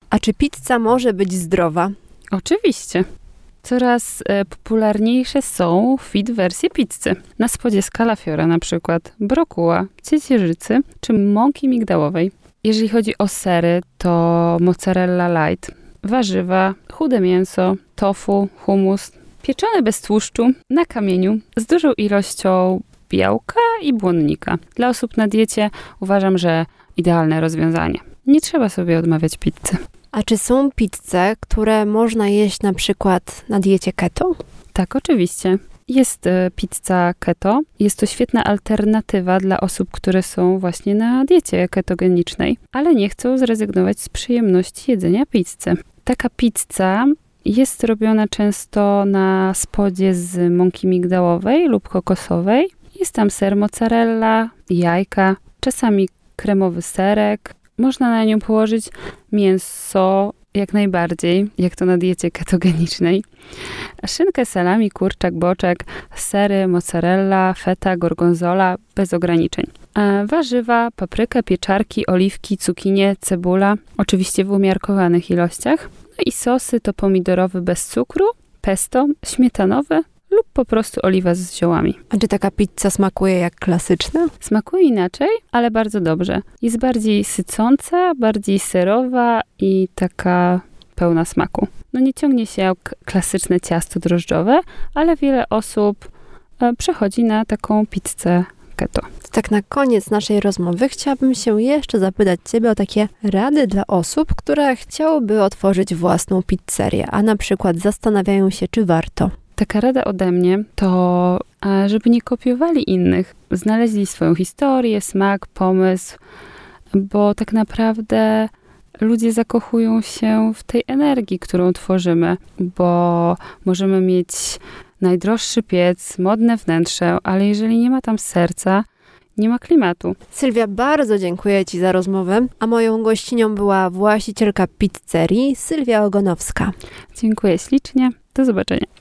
A czy pizza może być zdrowa? Oczywiście. Coraz popularniejsze są fit wersje pizzy. Na spodzie z kalafiora na przykład, brokuła, ciecierzycy czy mąki migdałowej. Jeżeli chodzi o sery, to mozzarella light, warzywa, chude mięso, tofu, hummus, pieczone bez tłuszczu, na kamieniu, z dużą ilością białka i błonnika. Dla osób na diecie uważam, że idealne rozwiązanie. Nie trzeba sobie odmawiać pizzy. A czy są pizze, które można jeść na przykład na diecie keto? Tak, oczywiście. Jest pizza keto. Jest to świetna alternatywa dla osób, które są właśnie na diecie ketogenicznej, ale nie chcą zrezygnować z przyjemności jedzenia pizzy. Taka pizza jest robiona często na spodzie z mąki migdałowej lub kokosowej. Jest tam ser mozzarella, jajka, czasami kremowy serek. Można na nią położyć mięso jak najbardziej, jak to na diecie ketogenicznej. Szynkę, salami, kurczak, boczek, sery, mozzarella, feta, gorgonzola, bez ograniczeń. Warzywa, paprykę, pieczarki, oliwki, cukinie, cebula, oczywiście w umiarkowanych ilościach. No i sosy to pomidorowy bez cukru, pesto, śmietanowe lub po prostu oliwa z ziołami. A czy taka pizza smakuje jak klasyczna? Smakuje inaczej, ale bardzo dobrze. Jest bardziej sycąca, bardziej serowa i taka pełna smaku. No nie ciągnie się jak klasyczne ciasto drożdżowe, ale wiele osób przechodzi na taką pizzę keto. Tak na koniec naszej rozmowy chciałabym się jeszcze zapytać Ciebie o takie rady dla osób, które chciałyby otworzyć własną pizzerię, a na przykład zastanawiają się, czy warto. Taka rada ode mnie to, żeby nie kopiowali innych. Znaleźli swoją historię, smak, pomysł, bo tak naprawdę ludzie zakochują się w tej energii, którą tworzymy, bo możemy mieć najdroższy piec, modne wnętrze, ale jeżeli nie ma tam serca, nie ma klimatu. Sylwia, bardzo dziękuję Ci za rozmowę, a moją gościnią była właścicielka pizzerii Sylwia Ogonowska. Dziękuję ślicznie. Do zobaczenia.